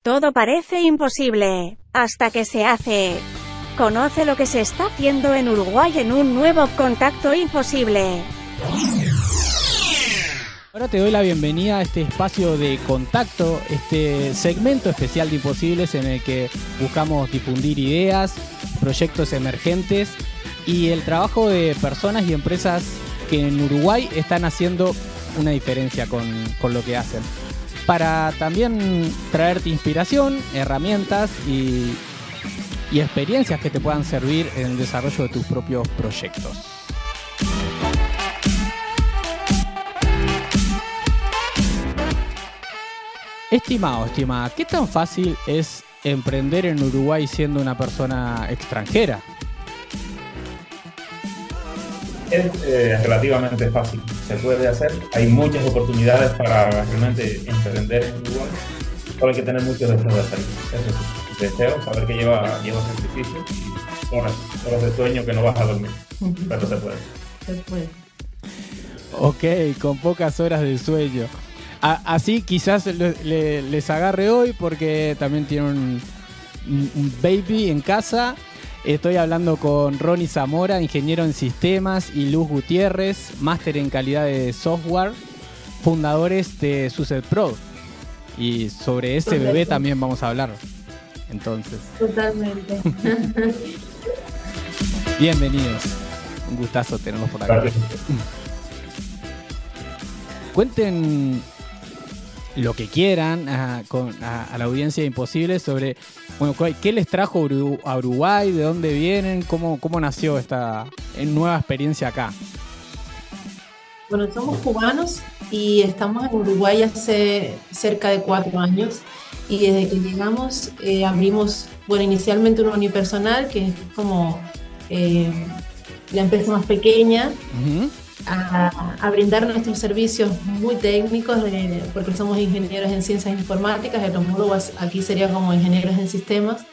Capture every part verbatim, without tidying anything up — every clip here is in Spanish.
Todo parece imposible, hasta que se hace. Conoce lo que se está haciendo en Uruguay en un nuevo Contacto Imposible. Ahora te doy la bienvenida a este espacio de contacto, este segmento especial de Imposibles en el que buscamos difundir ideas, proyectos emergentes y el trabajo de personas y empresas que en Uruguay están haciendo una diferencia con, con lo que hacen. Para también traerte inspiración, herramientas y, y experiencias que te puedan servir en el desarrollo de tus propios proyectos. Estimado, estimada, ¿qué tan fácil es emprender en Uruguay siendo una persona extranjera? Es eh, relativamente fácil, se puede hacer, hay muchas oportunidades para realmente emprender en Uruguay, solo hay que tener mucho deseo de hacerlo, eso sí, deseo, saber que lleva, lleva sacrificio y horas, horas de sueño que no vas a dormir, pero se puede. Se puede. Ok, con pocas horas de sueño. A, así quizás le, le, les agarre hoy porque también tienen un, un baby en casa. Estoy hablando con Ronnie Zamora, ingeniero en sistemas, y Luz Gutiérrez, máster en calidad de software, fundadores de Suced Pro. Y sobre ese Correcto. bebé también vamos a hablar. Entonces. Totalmente. Bienvenidos. Un gustazo tenerlos por acá. Gracias. Cuenten lo que quieran a, con, a, a la audiencia de Imposible sobre, bueno, qué les trajo a Uruguay, de dónde vienen, cómo, cómo nació esta nueva experiencia acá. Bueno, somos cubanos y estamos en Uruguay hace cerca de cuatro años. Y desde que llegamos eh, abrimos, bueno, inicialmente una unipersonal, que es como eh, la empresa más pequeña, Uh-huh. a, a brindar nuestros servicios muy técnicos, eh, porque somos ingenieros en ciencias informáticas, el homólogo aquí sería como ingenieros en sistemas,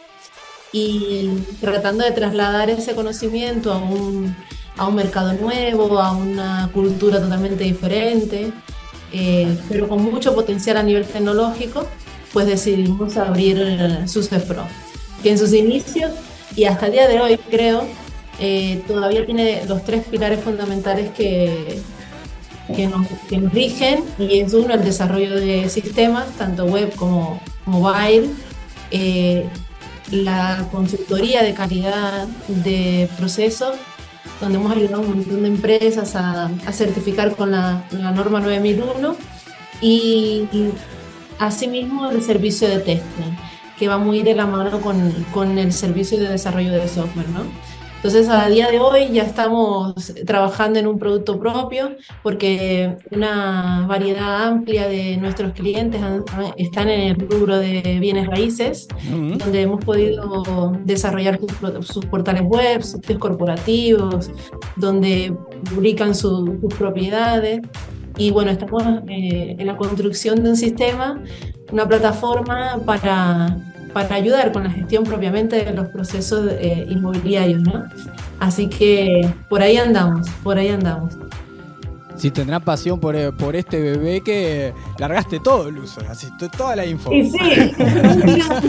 y tratando de trasladar ese conocimiento a un, a un mercado nuevo, a una cultura totalmente diferente, eh, pero con mucho potencial a nivel tecnológico, pues decidimos abrir eh, Suced Pro, que en sus inicios y hasta el día de hoy creo Eh, todavía tiene los tres pilares fundamentales que, que, nos, que nos rigen, y es uno, el desarrollo de sistemas, tanto web como mobile, eh, la consultoría de calidad de procesos, donde hemos ayudado a un montón de empresas a, a certificar con la, la norma nueve mil uno, y, y asimismo el servicio de testing, que va muy de la mano con, con el servicio de desarrollo de software, ¿no? Entonces, a día de hoy ya estamos trabajando en un producto propio, porque una variedad amplia de nuestros clientes han, están en el rubro de bienes raíces, uh-huh. donde hemos podido desarrollar sus, sus portales web, sus sitios corporativos, donde publican su, sus propiedades. Y bueno, estamos eh, en la construcción de un sistema, una plataforma para... para ayudar con la gestión propiamente de los procesos eh, inmobiliarios, ¿no? Así que por ahí andamos, por ahí andamos. Si tendrás pasión por, por este bebé que largaste todo, Luzo, así toda la info. Y sí, un tirón.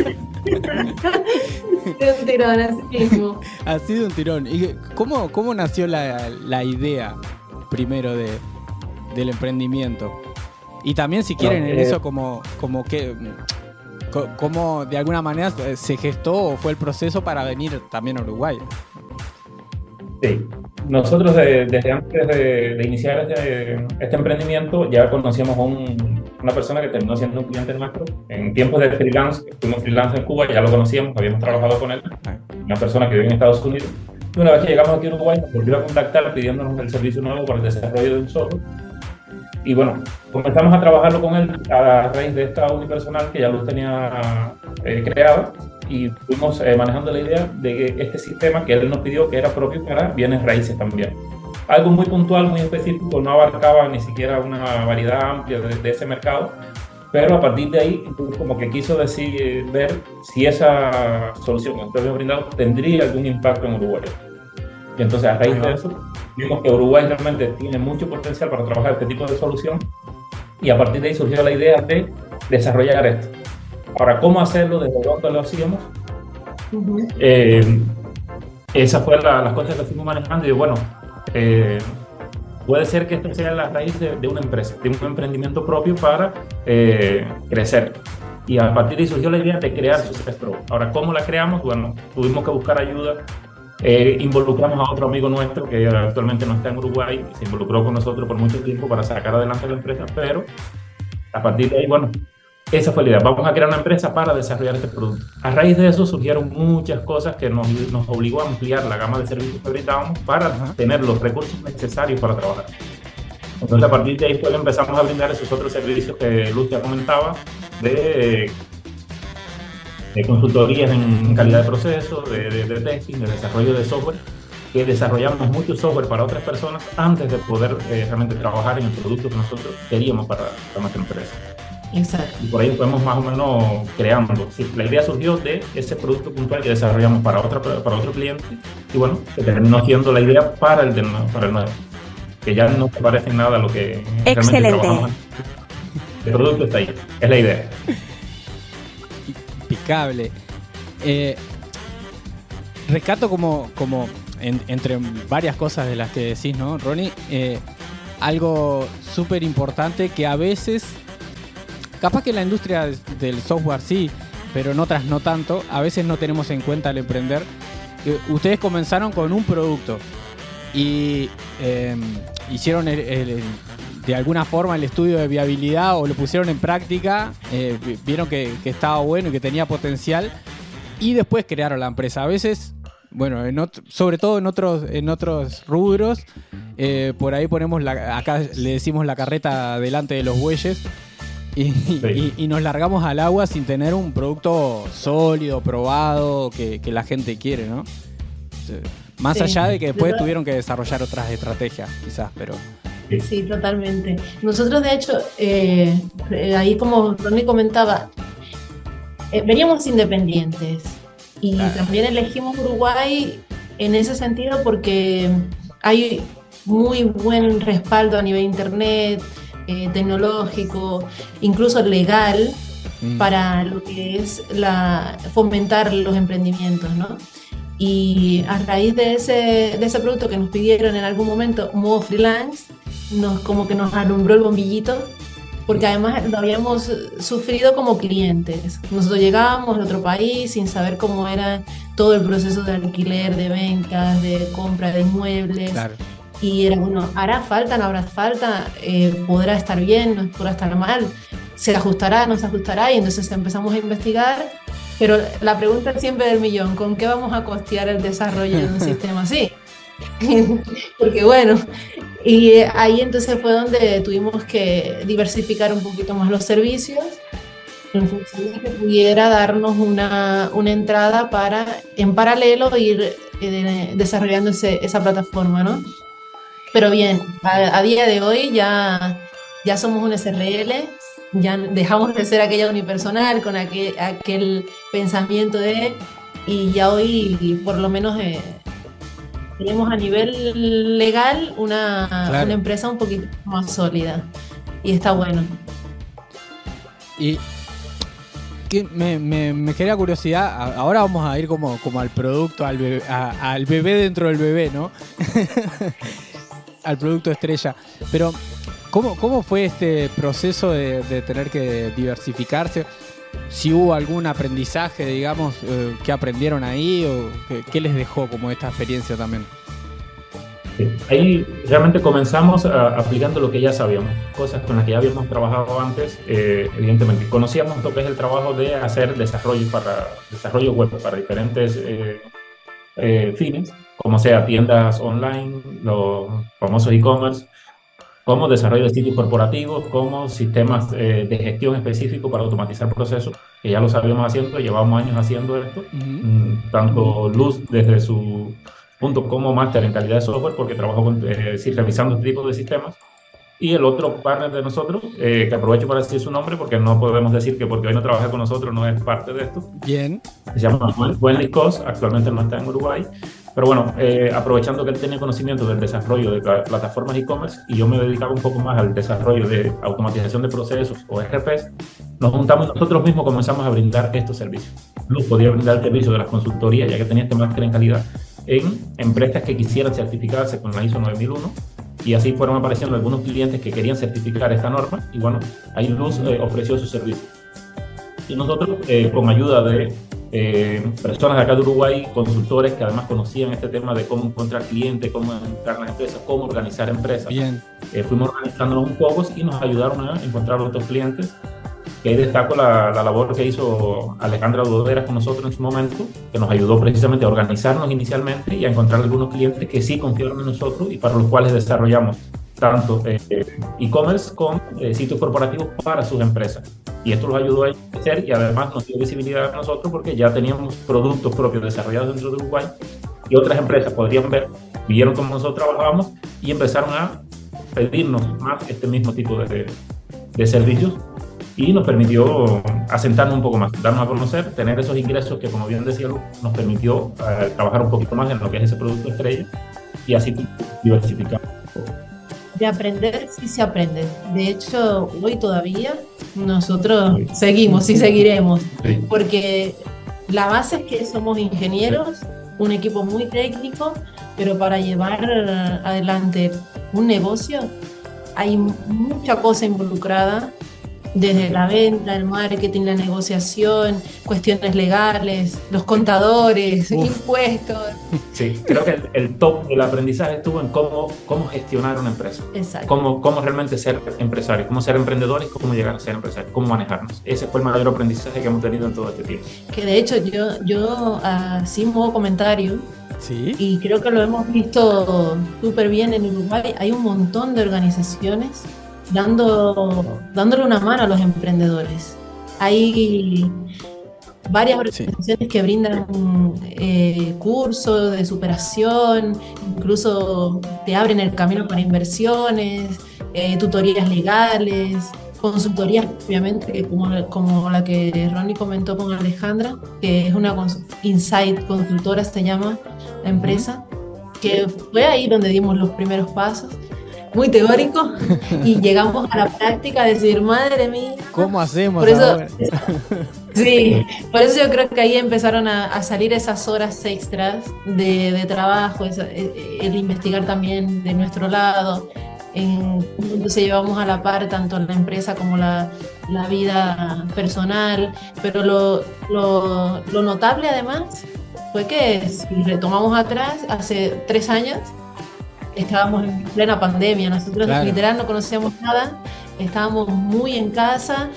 un tirón, así mismo. Ha sido un tirón. ¿Y cómo, cómo nació la, la idea primero de, del emprendimiento? Y también, si quieren, en eso como, como que... ¿Cómo de alguna manera se gestó o fue el proceso para venir también a Uruguay? Sí, nosotros de, desde antes de, de iniciar este, este emprendimiento ya conocíamos a un, una persona que terminó siendo un cliente nuestro. En tiempos de freelance, fuimos freelance en Cuba, ya lo conocíamos, habíamos trabajado con él, una persona que vive en Estados Unidos. Y una vez que llegamos aquí a Uruguay nos volvió a contactar pidiéndonos el servicio nuevo para el desarrollo de un software. Y bueno, comenzamos a trabajarlo con él a raíz de esta unipersonal que ya lo tenía eh, creada, y fuimos eh, manejando la idea de que este sistema que él nos pidió, que era propio para bienes raíces también. Algo muy puntual, muy específico, no abarcaba ni siquiera una variedad amplia de, de ese mercado, pero a partir de ahí, como que quiso decir, ver si esa solución que nosotros habíamos brindado tendría algún impacto en Uruguay. Y entonces, a raíz de eso, vimos que Uruguay realmente tiene mucho potencial para trabajar este tipo de solución, y a partir de ahí surgió la idea de desarrollar esto. Ahora, ¿cómo hacerlo? ¿Desde dónde lo hacíamos? Uh-huh. Eh, esa fue la, las cosas que fuimos manejando y bueno, eh, puede ser que esto sea la raíz de, de una empresa, de un emprendimiento propio para eh, crecer. Y a partir de ahí surgió la idea de crear Success Pro. Ahora, ¿cómo la creamos? Bueno, tuvimos que buscar ayuda. Eh, involucramos a otro amigo nuestro que actualmente no está en Uruguay, se involucró con nosotros por mucho tiempo para sacar adelante la empresa, pero a partir de ahí, bueno, esa fue la idea. Vamos a crear una empresa para desarrollar este producto. A raíz de eso surgieron muchas cosas que nos, nos obligó a ampliar la gama de servicios que brindábamos para uh-huh. tener los recursos necesarios para trabajar. Entonces, a partir de ahí pues, empezamos a brindar esos otros servicios que Luz ya comentaba, de, de consultorías en calidad de proceso, de, de, de testing, de desarrollo de software, que desarrollamos mucho software para otras personas antes de poder eh, realmente trabajar en el producto que nosotros queríamos para, para nuestra empresa. Exacto. Y por ahí fuimos más o menos creando. Sí, la idea surgió de ese producto puntual que desarrollamos para, otra, para otro cliente y bueno, que terminó siendo la idea para el, de, para el nuevo. Que ya no te parece nada lo que excelente. Realmente trabajamos. El producto está ahí, es la idea. Impecable. Eh, rescato como, como en, entre varias cosas de las que decís, ¿no, Ronnie? Eh, algo súper importante que a veces, capaz que en la industria del software sí, pero en otras no tanto, a veces no tenemos en cuenta al emprender. Eh, ustedes comenzaron con un producto y eh, hicieron el, el, el, de alguna forma el estudio de viabilidad o lo pusieron en práctica, eh, vieron que, que estaba bueno y que tenía potencial y después crearon la empresa. A veces, bueno, en otro, sobre todo en otros, en otros rubros, eh, por ahí ponemos, la, acá le decimos la carreta delante de los bueyes y, sí. y, y nos largamos al agua sin tener un producto sólido, probado, que, que la gente quiere, ¿no? Más sí. allá de que después tuvieron que desarrollar otras estrategias, quizás, pero... Sí, totalmente. Nosotros, de hecho, eh, ahí como Ronnie comentaba, eh, veníamos independientes y claro. también elegimos Uruguay en ese sentido porque hay muy buen respaldo a nivel internet, eh, tecnológico, incluso legal, mm. para lo que es la, fomentar los emprendimientos, ¿no? Y a raíz de ese, de ese producto que nos pidieron en algún momento, modo freelance, nos, como que nos alumbró el bombillito, porque además lo habíamos sufrido como clientes. Nosotros llegábamos de otro país sin saber cómo era todo el proceso de alquiler, de ventas, de compra de inmuebles. Claro. Y era, bueno, ¿hará falta, no habrá falta? Eh, ¿Podrá estar bien, no podrá estar mal? ¿Se ajustará, no se ajustará? Y entonces empezamos a investigar. Pero la pregunta es siempre del millón, ¿con qué vamos a costear el desarrollo de un sistema así? Porque bueno, y ahí entonces fue donde tuvimos que diversificar un poquito más los servicios en función de que pudiera darnos una, una entrada para, en paralelo, ir eh, desarrollando ese, esa plataforma, ¿no? Pero bien, a, a día de hoy ya, ya somos un S R L, ya dejamos de ser aquella unipersonal con aquel, aquel pensamiento de, y ya hoy por lo menos eh, tenemos a nivel legal una, claro. una empresa un poquito más sólida y está bueno. Y que me, me, me genera curiosidad, ahora vamos a ir como, como al producto, al bebé, a, al bebé dentro del bebé, ¿no? Al producto estrella, pero ¿Cómo, ¿Cómo fue este proceso de, de tener que diversificarse? Si hubo algún aprendizaje, digamos, eh, que aprendieron ahí o que, qué les dejó como esta experiencia también. Sí. Ahí realmente comenzamos a, aplicando lo que ya sabíamos, cosas con las que ya habíamos trabajado antes. Eh, evidentemente, conocíamos lo que es el trabajo de hacer desarrollo para desarrollo web para diferentes eh, eh, fines, como sea tiendas online, los famosos e-commerce, como desarrollo de sitios corporativos, como sistemas eh, de gestión específicos para automatizar procesos, que ya lo sabíamos haciendo, llevamos años haciendo esto, uh-huh. tanto Luz desde su punto como máster en calidad de software, porque trabajó con, eh, sí, revisando este tipo de sistemas, y el otro partner de nosotros, eh, que aprovecho para decir su nombre, porque no podemos decir que porque hoy no trabaja con nosotros no es parte de esto. Bien. Se llama Wendy Cos, actualmente no está en Uruguay, Pero bueno, eh, aprovechando que él tenía conocimiento del desarrollo de pla- plataformas e-commerce y yo me dedicaba un poco más al desarrollo de automatización de procesos o R Ps, nos juntamos nosotros mismos, comenzamos a brindar estos servicios. Luz podía brindar el servicio de las consultorías, ya que tenía este máster en calidad, en empresas que quisieran certificarse con la I S O nueve mil uno, y así fueron apareciendo algunos clientes que querían certificar esta norma, y bueno, ahí Luz eh, ofreció su servicio. Y nosotros, eh, con ayuda de eh, personas de acá de Uruguay, consultores que además conocían este tema de cómo encontrar clientes, cómo entrar en las empresas, cómo organizar empresas, Bien. Eh, fuimos organizándonos un poco y nos ayudaron a encontrar otros clientes. Que ahí destaco la, la labor que hizo Alejandra Dudoderas con nosotros en su momento, que nos ayudó precisamente a organizarnos inicialmente y a encontrar algunos clientes que sí confiaron en nosotros y para los cuales desarrollamos tanto eh, e-commerce como eh, sitios corporativos para sus empresas. Y esto los ayudó a crecer y además nos dio visibilidad a nosotros porque ya teníamos productos propios desarrollados dentro de Uruguay y otras empresas podrían ver, vieron cómo nosotros trabajábamos y empezaron a pedirnos más este mismo tipo de, de servicios. Y nos permitió asentarnos un poco más, darnos a conocer, tener esos ingresos que, como bien decía Luz, nos permitió eh, trabajar un poquito más en lo que es ese producto estrella y así diversificar. De aprender sí se aprende. De hecho, hoy todavía nosotros sí. seguimos y seguiremos, Sí. porque la base es que somos ingenieros, un equipo muy técnico, pero para llevar adelante un negocio hay mucha cosa involucrada. Desde la venta, el marketing, la negociación, cuestiones legales, los contadores, Uf. impuestos. Sí, creo que el, el top del aprendizaje estuvo en cómo, cómo gestionar una empresa, Exacto. cómo, cómo realmente ser empresario, cómo ser emprendedores, cómo llegar a ser empresario, cómo manejarnos. Ese fue el mayor aprendizaje que hemos tenido en todo este tiempo. Que de hecho yo, yo así modo comentario, Sí. y creo que lo hemos visto súper bien en Uruguay, hay un montón de organizaciones dando, dándole una mano a los emprendedores. Hay varias organizaciones sí. que brindan eh, cursos de superación, incluso te abren el camino para inversiones, eh, tutorías legales, consultorías, obviamente, que como, como la que Ronnie comentó con Alejandra, que es una cons- Insight Consultora, se llama la empresa, que fue ahí donde dimos los primeros pasos. Muy teórico, y llegamos a la práctica de decir, madre mía, ¿cómo hacemos por eso, ahora? Sí, por eso yo creo que ahí empezaron a, a salir esas horas extras de, de trabajo, esa, el investigar también de nuestro lado, en, entonces llevamos a la par tanto la empresa como la, la vida personal, pero lo, lo, lo notable además fue que si retomamos atrás, hace tres años, estábamos en plena pandemia, nosotros claro. literal no conocíamos nada, estábamos muy en casa,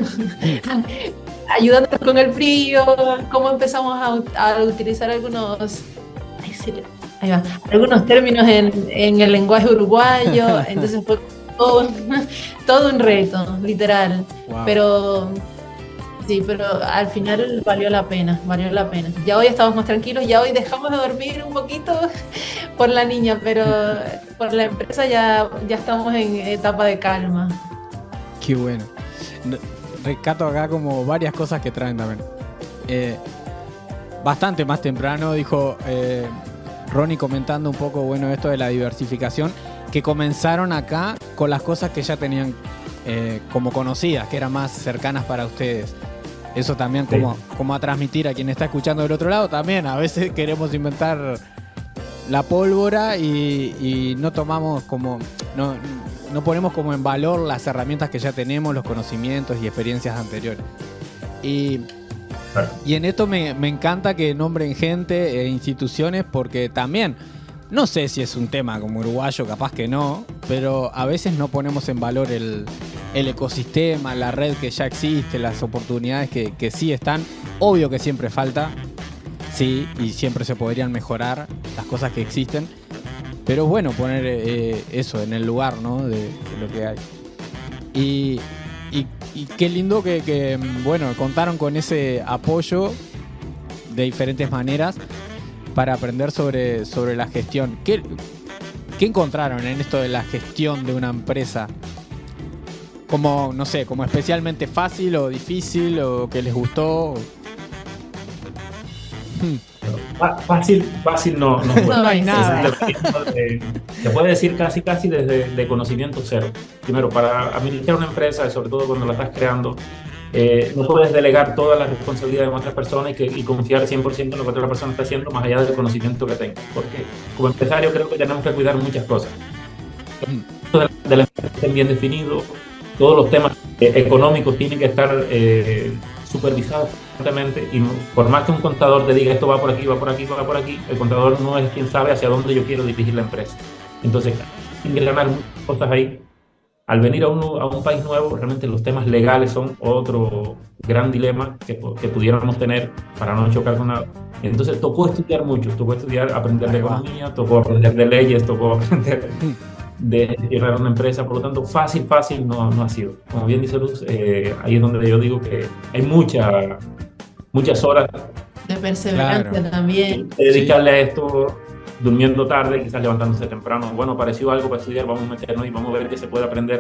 ayudándonos con el frío, cómo empezamos a, a utilizar algunos, ay, sí, ahí va, algunos términos en, en el lenguaje uruguayo, entonces fue todo, todo un reto, literal, wow. pero... Sí, pero al final valió la pena, valió la pena. Ya hoy estamos más tranquilos, ya hoy dejamos de dormir un poquito por la niña, pero por la empresa ya, ya estamos en etapa de calma. Qué bueno. Rescato acá como varias cosas que traen también. Eh, bastante más temprano dijo eh, Ronnie comentando un poco, bueno, esto de la diversificación, que comenzaron acá con las cosas que ya tenían eh, como conocidas, que eran más cercanas para ustedes. Eso también como, sí. como a transmitir a quien está escuchando del otro lado también. A veces queremos inventar la pólvora y, y no tomamos como, no, no ponemos como en valor las herramientas que ya tenemos, los conocimientos y experiencias anteriores. Y, y en esto me, me encanta que nombren gente e instituciones porque también, no sé si es un tema como uruguayo, capaz que no, pero a veces no ponemos en valor el... el ecosistema, la red que ya existe, las oportunidades que, que sí están. Obvio que siempre falta, sí, y siempre se podrían mejorar las cosas que existen, pero es bueno poner eh, eso en el lugar, ¿no? de, de lo que hay. Y, y, y qué lindo que, que, bueno, contaron con ese apoyo de diferentes maneras para aprender sobre, sobre la gestión. ¿Qué, ¿Qué encontraron en esto de la gestión de una empresa? Como, no sé, como especialmente fácil o difícil o que les gustó. Fácil, fácil no, no, No hay nada. Eh, se puede decir casi, casi desde de conocimiento cero. Primero, para administrar una empresa, sobre todo cuando la estás creando, eh, no puedes delegar todas las responsabilidades en otras personas y, que, y confiar cien por ciento en lo que otra persona está haciendo, más allá del conocimiento que tenga. Porque como empresario creo que tenemos que cuidar muchas cosas. De la empresa estén bien definidos, todos los temas eh, económicos tienen que estar eh, supervisados constantemente, y por más que un contador te diga esto va por aquí, va por aquí, va por aquí, el contador no es quien sabe hacia dónde yo quiero dirigir la empresa. Entonces, hay que ganar muchas cosas ahí. Al venir a un, a un país nuevo, realmente los temas legales son otro gran dilema que, que pudiéramos tener para no chocar con nada. Entonces, tocó estudiar mucho, tocó estudiar, aprender de economía, tocó aprender de leyes, tocó aprender de llevar una empresa. Por lo tanto, fácil, fácil no, no ha sido. Como bien dice Luz, eh, ahí es donde yo digo que hay mucha, muchas horas de perseverancia, claro, también. De dedicarle a esto, durmiendo tarde, quizás levantándose temprano. Bueno, apareció algo para estudiar, vamos a meternos y vamos a ver qué se puede aprender.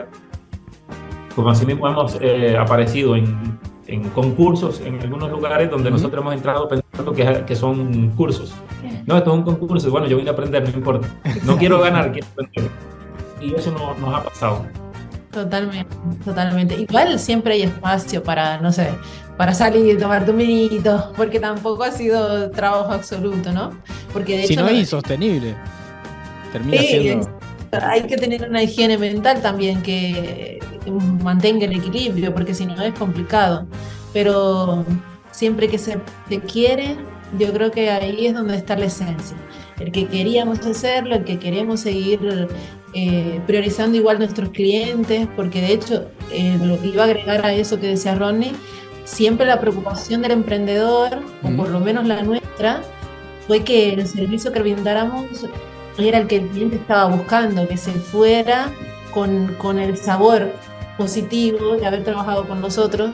Como así mismo hemos eh, aparecido en, en concursos en algunos lugares donde uh-huh. nosotros hemos entrado pensando que, que son cursos. No, esto es un concurso, bueno, yo vine a aprender, no importa. No quiero ganar, quiero aprender. Y eso no, nos ha pasado. Totalmente, totalmente. Igual siempre hay espacio para, no sé, para salir y tomarte un vinito, porque tampoco ha sido trabajo absoluto, ¿no? Porque de si hecho no es no, insostenible, termina sí, siendo... Hay que tener una higiene mental también que mantenga el equilibrio, porque si no es complicado. Pero siempre que se te quiere, yo creo que ahí es donde está la esencia. El que queríamos hacerlo, el que queremos seguir eh, priorizando igual nuestros clientes, porque de hecho, eh, lo que iba a agregar a eso que decía Rodney, siempre la preocupación del emprendedor, mm. o por lo menos la nuestra, fue que el servicio que brindáramos era el que el cliente estaba buscando, que se fuera con, con el sabor positivo de haber trabajado con nosotros,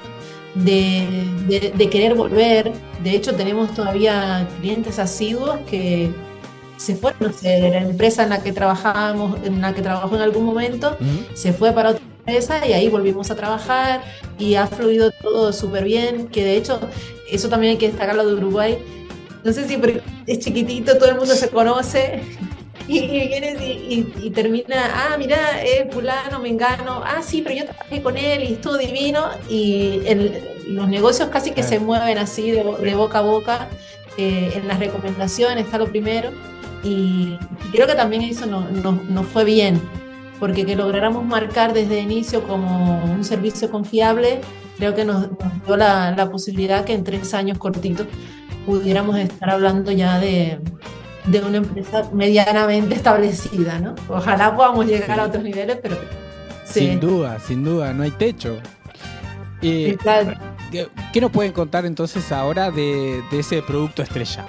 de, de, de querer volver. De hecho, tenemos todavía clientes asiduos que se fueron, no sé, de la empresa en la que trabajábamos, en la que trabajó en algún momento, uh-huh. se fue para otra empresa y ahí volvimos a trabajar y ha fluido todo súper bien, que de hecho, eso también hay que destacarlo de Uruguay. No sé si es chiquitito, todo el mundo se conoce y, y vienes y, y, y termina, ah, mira, es fulano, mengano, ah, sí, pero yo trabajé con él y estuvo divino, y el, los negocios casi que se mueven así de, de boca a boca, eh, en las recomendaciones está lo primero, y creo que también eso nos no, no fue bien, porque que lográramos marcar desde el inicio como un servicio confiable, creo que nos, nos dio la, la posibilidad que en tres años cortitos pudiéramos estar hablando ya de, de una empresa medianamente establecida, ¿no? Ojalá podamos llegar sí. a otros niveles, pero... Sí. Sin duda, sin duda, no hay techo. Eh, ¿qué, ¿Qué nos pueden contar entonces ahora de, de ese producto estrella?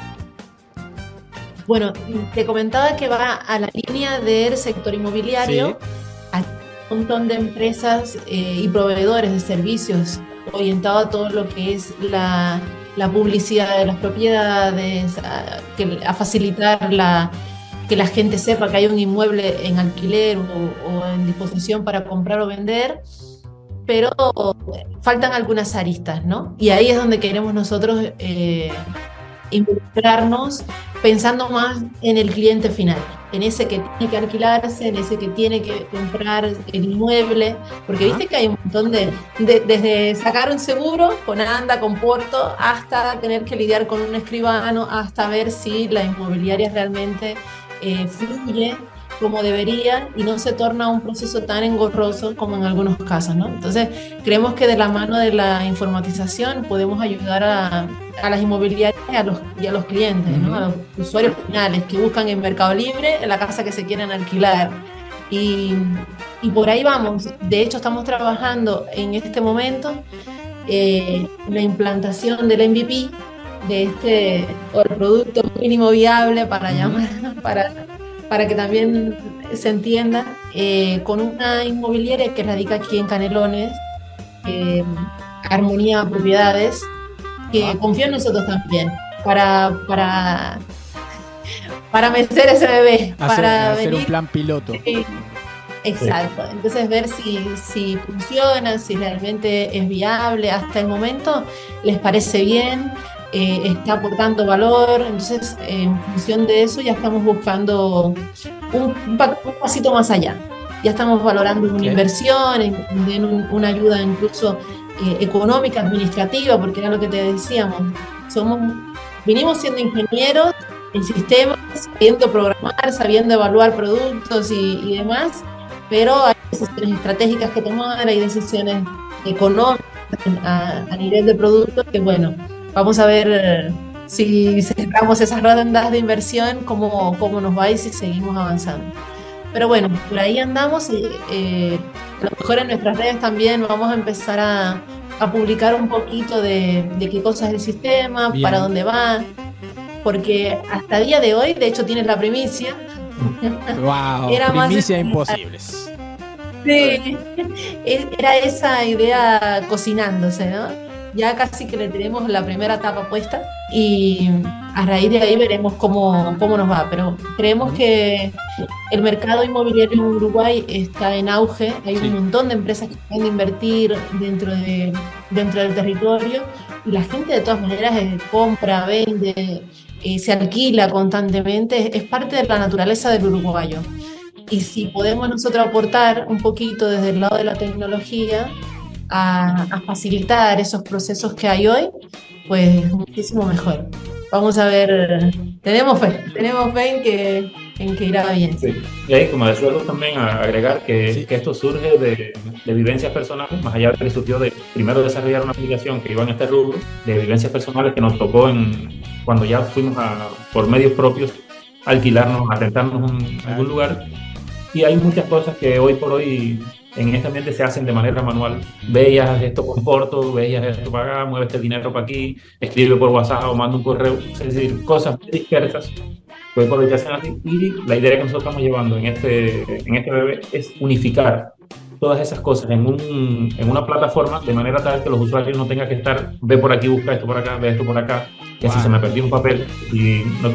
Bueno, te comentaba que va a la línea del sector inmobiliario. Sí. Hay un montón de empresas eh, y proveedores de servicios orientados a todo lo que es la... la publicidad de las propiedades, a, que, a facilitar la, que la gente sepa que hay un inmueble en alquiler o, o en disposición para comprar o vender, pero faltan algunas aristas, ¿no? Y ahí es donde queremos nosotros eh, involucrarnos, pensando más en el cliente final, en ese que tiene que alquilarse, en ese que tiene que comprar el inmueble, porque viste que hay un montón de, de desde sacar un seguro con ANDA, con Porto, hasta tener que lidiar con un escribano, hasta ver si la inmobiliaria realmente eh, fluye como debería y no se torna un proceso tan engorroso como en algunos casos, ¿no? Entonces, creemos que de la mano de la informatización podemos ayudar a, a las inmobiliarias y a los, y a los clientes, ¿no? A los usuarios finales que buscan en Mercado Libre la casa que se quieren alquilar. Y, y por ahí vamos. De hecho, estamos trabajando en este momento eh, la implantación del M V P, de este, o el producto mínimo viable para llamar, para... para que también se entienda, eh, con una inmobiliaria que radica aquí en Canelones, eh, Armonía Propiedades, que ah. confía en nosotros también, para, para, para mecer ese bebé. Hacer, para hacer venir, un plan piloto. Eh, exacto, entonces ver si, si funciona, si realmente es viable. Hasta el momento les parece bien. eh, está aportando valor. Entonces, en función de eso, ya estamos buscando un, un, un pasito más allá. Ya estamos valorando una Okay. inversión, en, en un, una ayuda incluso eh, económica, administrativa, porque era lo que te decíamos. Somos, vinimos siendo ingenieros en sistemas, sabiendo programar, sabiendo evaluar productos y, y demás, pero hay decisiones estratégicas que tomar, hay decisiones económicas a, a nivel de productos que, bueno, vamos a ver eh, si cerramos esas rondas de inversión, cómo, cómo nos va y si seguimos avanzando. Pero bueno, por ahí andamos y eh, a lo mejor en nuestras redes también vamos a empezar a, a publicar un poquito de, de qué cosa es el sistema, Bien. para dónde va, porque hasta el día de hoy, de hecho tienes la primicia. Wow, Era más primicia de- imposibles. Sí, era esa idea cocinándose, ¿no? Ya casi que le tenemos la primera etapa puesta y a raíz de ahí veremos cómo, cómo nos va. Pero creemos que el mercado inmobiliario en Uruguay está en auge. Hay Sí. un montón de empresas que pueden invertir dentro, de, dentro del territorio y la gente de todas maneras eh, compra, vende, eh, se alquila constantemente. Es parte de la naturaleza del uruguayo. Y si podemos nosotros aportar un poquito desde el lado de la tecnología a, a facilitar esos procesos que hay hoy, pues muchísimo mejor. Vamos a ver, tenemos fe, tenemos fe en que, en que irá bien. Sí. Y ahí, como decía Luz, también a agregar que, Sí. que esto surge de, de vivencias personales, más allá de que surgió de primero desarrollar una aplicación que iba en este rubro, de vivencias personales que nos tocó en, cuando ya fuimos a, por medios propios, alquilarnos, a rentarnos un, algún lugar. Y hay muchas cosas que hoy por hoy en este ambiente se hacen de manera manual. Veías esto con corto, veías esto para acá, mueve este dinero para aquí, escribe por WhatsApp o manda un correo. Es decir, cosas muy dispersas que hoy por hoy se hacen así. Y la idea que nosotros estamos llevando en este, en este bebé es unificar todas esas cosas en, un, en una plataforma de manera tal que los usuarios no tengan que estar, ve por aquí, busca esto por acá, ve esto por acá, que si Wow. se me perdió un papel y no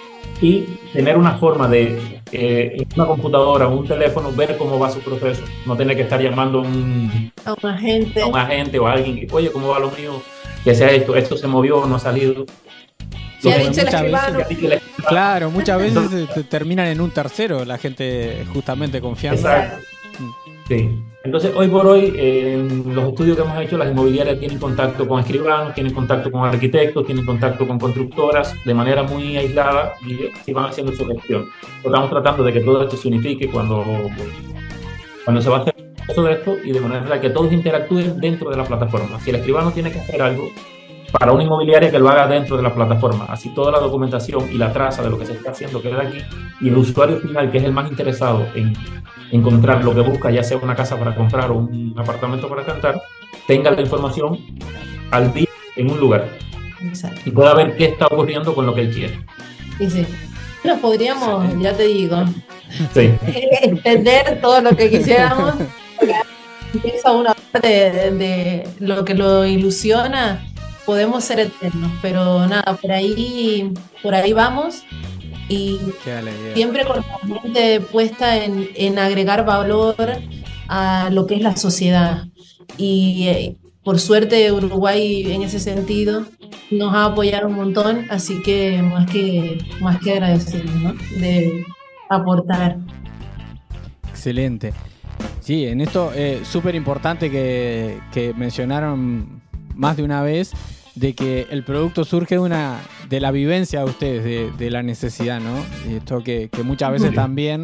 y tener una forma de, eh, en una computadora o un teléfono, ver cómo va su proceso. No tener que estar llamando a un, A un agente. a un agente o a alguien que, oye, ¿cómo va lo mío? Que sea esto, esto se movió, no ha salido. ¿Qué ha Los- dicho el muchas escribano? que ha dicho el- Claro, muchas veces eh, te- terminan en un tercero, la gente justamente confiando. Exacto. Sí. Entonces, hoy por hoy, eh, en los estudios que hemos hecho, las inmobiliarias tienen contacto con escribanos, tienen contacto con arquitectos, tienen contacto con constructoras de manera muy aislada y así van haciendo su gestión. Estamos tratando de que todo esto se unifique cuando, cuando se va a hacer todo esto y de manera que todos interactúen dentro de la plataforma. Si el escribano tiene que hacer algo, para una inmobiliaria que lo haga dentro de la plataforma. Así toda la documentación y la traza de lo que se está haciendo queda aquí y el usuario final, que es el más interesado en encontrar lo que busca, ya sea una casa para comprar o un apartamento para rentar, tenga la información al día en un lugar Exacto. y pueda ver qué está ocurriendo con lo que él quiere. Sí, sí. Bueno, podríamos, ya te digo, Sí. entender todo lo que quisiéramos. Porque empieza una parte de, de lo que lo ilusiona. Podemos ser eternos, pero nada, por ahí, por ahí vamos y Queda la idea. siempre con la mente puesta en, en agregar valor a lo que es la sociedad. Y eh, por suerte Uruguay en ese sentido nos ha apoyado un montón, así que más que, más que agradecidos, ¿no? De aportar. Excelente. Sí, en esto es súper importante que, que mencionaron más de una vez de que el producto surge de una de la vivencia de ustedes, de, de la necesidad, ¿no? Y esto que, que muchas veces también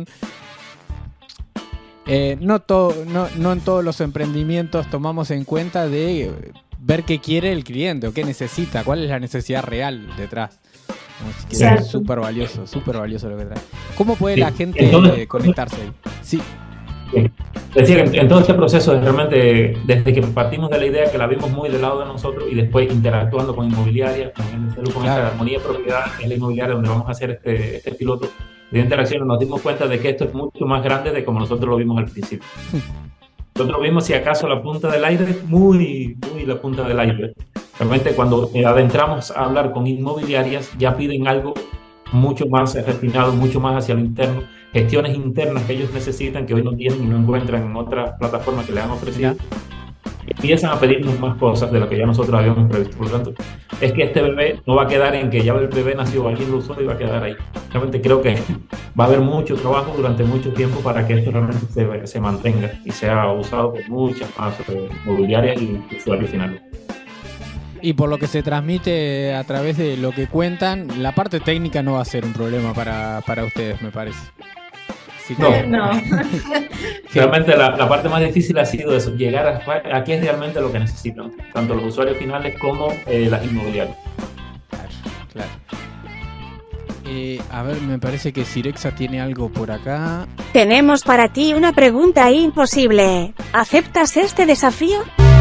eh, no, todo, no, no en todos los emprendimientos tomamos en cuenta de ver qué quiere el cliente o qué necesita, cuál es la necesidad real detrás. Así que Exacto. es súper valioso, súper valioso lo que trae. ¿Cómo puede Sí. la gente Entonces- eh, conectarse ahí? Sí. Es decir, en, en todo este proceso, es realmente desde que partimos de la idea que la vimos muy del lado de nosotros y después interactuando con inmobiliarias, con, M C L U, con Claro. esta armonía de propiedad, que es la inmobiliaria donde vamos a hacer este, este piloto de interacción, nos dimos cuenta de que esto es mucho más grande de como nosotros lo vimos al principio. Nosotros vimos, si acaso, la punta del aire, muy, muy la punta del aire. Realmente, cuando eh, adentramos a hablar con inmobiliarias, ya piden algo mucho más refinado, mucho más hacia lo interno, gestiones internas que ellos necesitan, que hoy no tienen y no encuentran en otras plataformas que les han ofrecido. empiezan a pedirnos más cosas de lo que ya nosotros habíamos previsto. Por lo tanto, es que este bebé no va a quedar en que ya el bebé nació, alguien lo usó y va a quedar ahí. Realmente creo que va a haber mucho trabajo durante mucho tiempo para que esto realmente se, se mantenga y sea usado por muchas más eh, mobiliarias y usuarios finales. Y por lo que se transmite a través de lo que cuentan, la parte técnica no va a ser un problema para, para ustedes, me parece. Así que... No. Realmente la, la parte más difícil ha sido eso, llegar a, a qué es realmente lo que necesitan, tanto los usuarios finales como eh, las inmobiliarias. Claro, claro. Eh, a ver, me parece que Cirexa tiene algo por acá. Tenemos para ti una pregunta imposible. ¿Aceptas este desafío?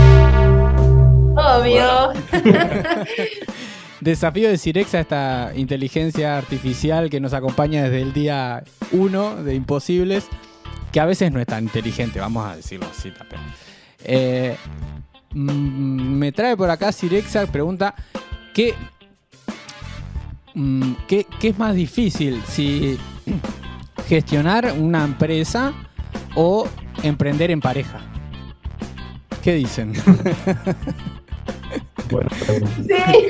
Obvio. Desafío de Cirexa, esta inteligencia artificial que nos acompaña desde el día uno de Imposibles, que a veces no es tan inteligente, vamos a decirlo así también. Eh, me trae por acá Cirexa, pregunta, ¿qué, qué, qué es más difícil? Si gestionar una empresa o emprender en pareja. ¿Qué dicen? Bueno, Sí.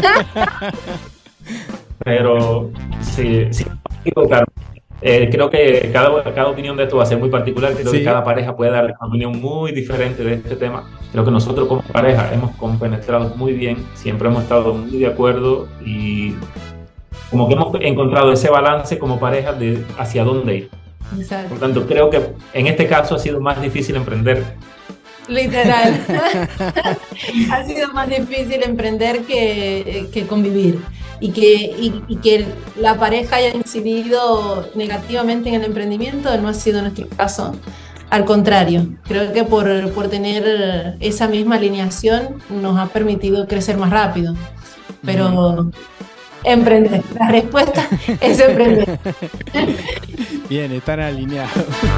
pero sí, sí, claro. Eh, creo que cada, cada opinión de esto va a ser muy particular. Creo Sí. que cada pareja puede dar una opinión muy diferente de este tema. Creo que nosotros como pareja hemos compenetrado muy bien, siempre hemos estado muy de acuerdo y como que hemos encontrado ese balance como pareja de hacia dónde ir. Exacto. Por tanto, creo que en este caso ha sido más difícil emprender. Literal. Ha sido más difícil emprender que, que convivir. Y que, y, y que la pareja haya incidido negativamente en el emprendimiento no ha sido nuestro caso. Al contrario, creo que por, por tener esa misma alineación nos ha permitido crecer más rápido. Pero mm. emprender, la respuesta es emprender. Bien, están alineados.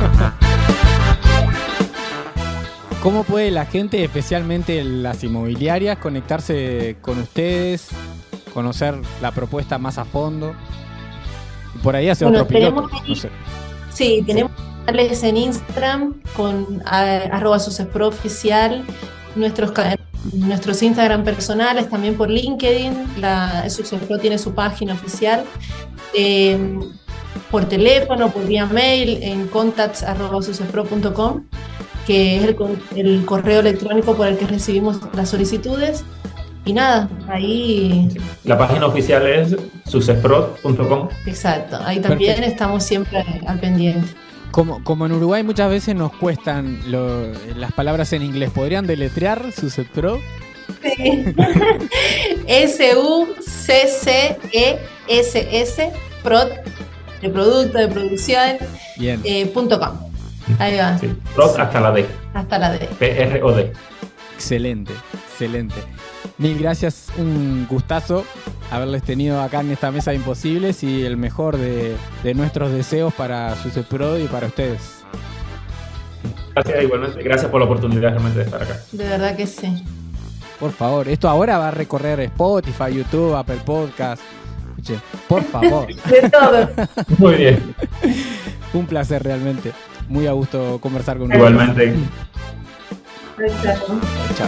¿Cómo puede la gente, especialmente las inmobiliarias, conectarse con ustedes, conocer la propuesta más a fondo? Y por ahí hace Bueno, otro piloto. tenemos ahí- No sé. Sí, tenemos canales en Instagram con a- arroba sucespro oficial, nuestros, ca- nuestros Instagram personales, también por LinkedIn, la Sucespro tiene su página oficial, eh, por teléfono, por vía mail, en contacts arroba sucespro punto com, que es el, co- el correo electrónico por el que recibimos las solicitudes. Y nada, ahí, La página oficial es sucesprod punto com. exacto, ahí también Perfecto. estamos siempre al pendiente. Como, como en Uruguay muchas veces nos cuestan lo- las palabras en inglés, ¿podrían deletrear Sucespro? Sí. S U C C E S S prod de producto, de producción, Bien. eh, punto com. Ahí va, Sí, prod hasta la D, hasta la D. P R O D. Excelente, excelente. Mil gracias, un gustazo haberles tenido acá en esta mesa de Imposibles y el mejor de, de nuestros deseos para Sucespro y para ustedes. Gracias igualmente, gracias por la oportunidad realmente de estar acá. De verdad que sí. Por favor, esto ahora va a recorrer Spotify, YouTube, Apple Podcast. Escuche, por favor. De todo. Muy bien, Un placer realmente. Muy a gusto conversar con ustedes. igualmente. Exacto. Chao.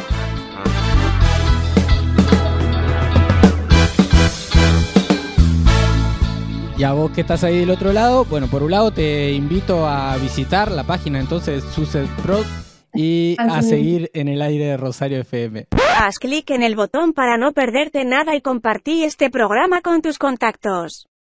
Y a vos que estás ahí del otro lado, bueno, por un lado te invito a visitar la página entonces Sucespro y Así a mismo. seguir en el aire de Rosario F M. Haz clic en el botón para no perderte nada y compartí este programa con tus contactos.